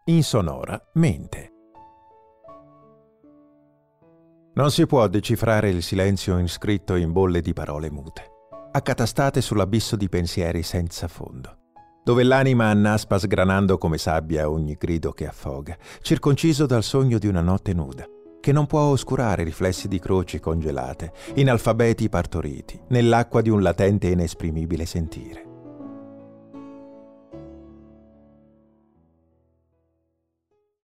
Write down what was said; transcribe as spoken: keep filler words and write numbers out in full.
Insonora mente. Non si può decifrare il silenzio inscritto in bolle di parole mute, accatastate sull'abisso di pensieri senza fondo, dove l'anima annaspa sgranando come sabbia ogni grido che affoga, circonciso dal sogno di una notte nuda, che non può oscurare riflessi di croci congelate, in alfabeti partoriti, nell'acqua di un latente e inesprimibile sentire.